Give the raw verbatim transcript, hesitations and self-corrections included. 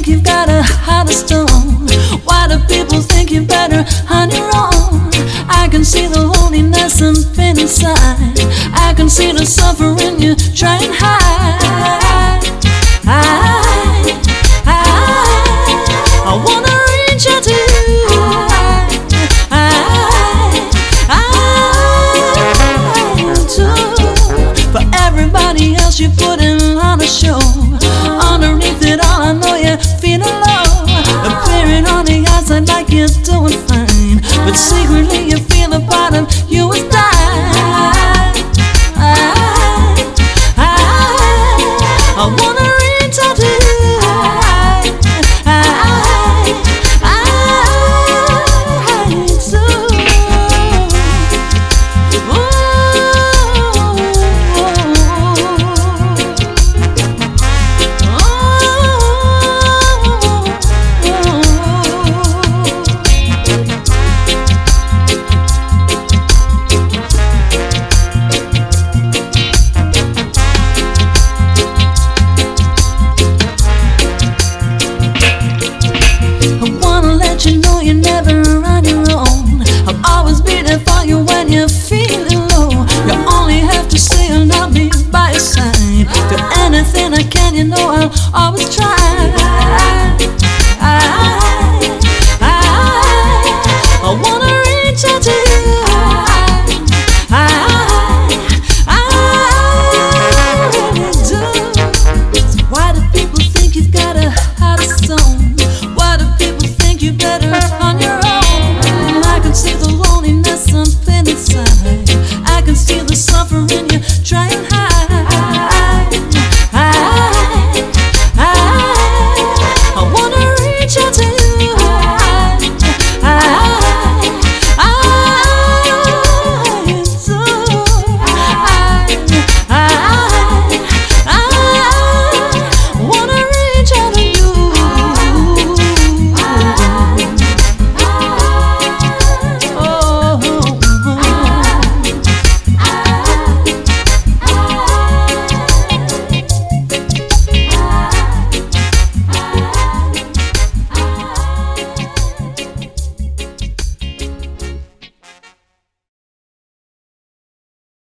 think you've got a heart of stone? Why do people think you're better on your own? I can see the loneliness and pain inside. I can see the suffering you try and hide. I, I, I wanna reach out to you. I, I, I do. For everybody else you put in on a show. Underneath it all I know you're feeling low. Appearing on the outside like you're doing fine, but secretly you feel the bottom you was dying. I, I, I wanna reach out to you. I, I, I, I do. You know you're never on your own. I'll always be there for you when you're feeling low. You only have to say and I'll be by your side. Do anything I can, you know I'll always try.